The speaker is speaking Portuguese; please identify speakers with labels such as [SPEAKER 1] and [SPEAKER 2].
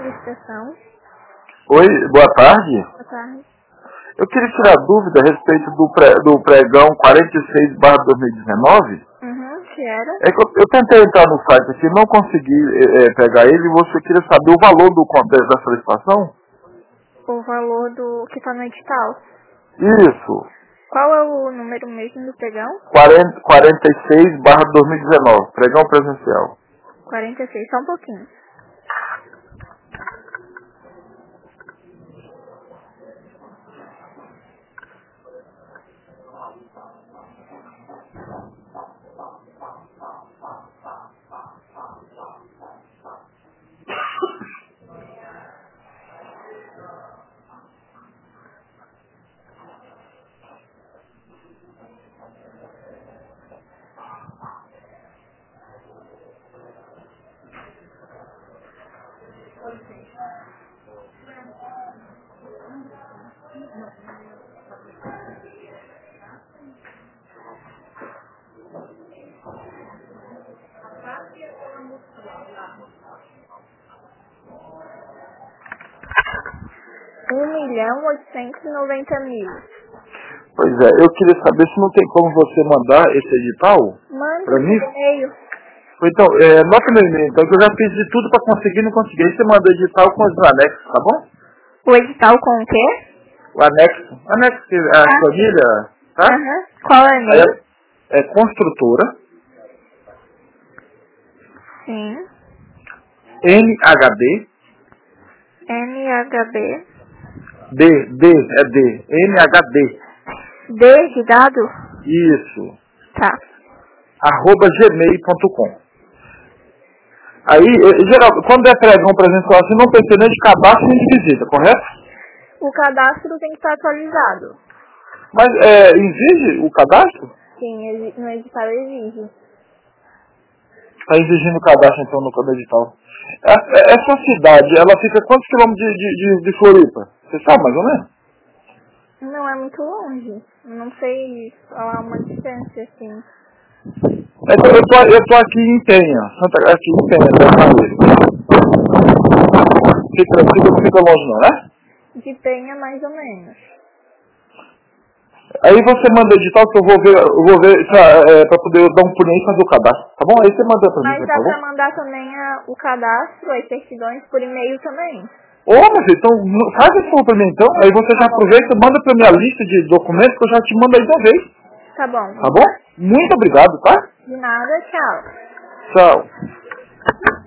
[SPEAKER 1] solicitação.
[SPEAKER 2] Oi, boa tarde.
[SPEAKER 1] Boa tarde.
[SPEAKER 2] Eu queria tirar dúvida a respeito do pregão 46/2019.
[SPEAKER 1] Que era?
[SPEAKER 2] É que eu tentei entrar no site aqui, não consegui pegar ele, e você queria saber o valor da solicitação?
[SPEAKER 1] O valor do que está no edital.
[SPEAKER 2] Isso.
[SPEAKER 1] Qual é o número mesmo do pregão?
[SPEAKER 2] 46/2019, pregão presencial.
[SPEAKER 1] 46, só um pouquinho. R$1.890.000.
[SPEAKER 2] Pois é, eu queria saber se não tem como você mandar esse edital
[SPEAKER 1] Manda
[SPEAKER 2] para
[SPEAKER 1] no
[SPEAKER 2] mim.
[SPEAKER 1] e-mail.
[SPEAKER 2] Então, nota meu e-mail, então, que eu já fiz de tudo para conseguir, não consegui. Aí você manda o edital com os anexos, tá bom?
[SPEAKER 1] O edital com o quê?
[SPEAKER 2] O anexo que a família, tá?
[SPEAKER 1] Qual é o e-mail?
[SPEAKER 2] Aí é construtora,
[SPEAKER 1] Sim.
[SPEAKER 2] NHD,
[SPEAKER 1] NHB.
[SPEAKER 2] NHD,
[SPEAKER 1] D de dado?
[SPEAKER 2] isso,
[SPEAKER 1] Tá.
[SPEAKER 2] @gmail.com. Aí, geral, quando é pregão presencial assim, não precisa nem de cadastro nem de visita, correto?
[SPEAKER 1] O cadastro tem que estar atualizado.
[SPEAKER 2] Mas exige o cadastro?
[SPEAKER 1] Sim, no edital exige.
[SPEAKER 2] Está exigindo o cadastro então no edital. Essa cidade, ela fica quantos quilômetros de Floripa? Você sabe mais ou menos?
[SPEAKER 1] Não é muito longe. Não sei falar uma distância, assim.
[SPEAKER 2] Eu tô aqui em Penha, aqui em Penha, Rio de Janeiro. Fica longe não, né?
[SPEAKER 1] De Penha, mais ou menos.
[SPEAKER 2] Aí você manda o edital que eu vou ver para poder dar um pulinho e fazer o cadastro, tá bom? Aí você manda para mim,
[SPEAKER 1] Mas
[SPEAKER 2] por
[SPEAKER 1] dá
[SPEAKER 2] favor.
[SPEAKER 1] pra mandar também o cadastro, as certidões, por e-mail também.
[SPEAKER 2] Ô, meu filho, então faz esse favor para mim então. Aí você já aproveita, manda para minha lista de documentos que eu já te mando aí de uma vez.
[SPEAKER 1] Tá bom.
[SPEAKER 2] Tá bom? Muito obrigado, tá?
[SPEAKER 1] De nada, tchau.
[SPEAKER 2] Tchau.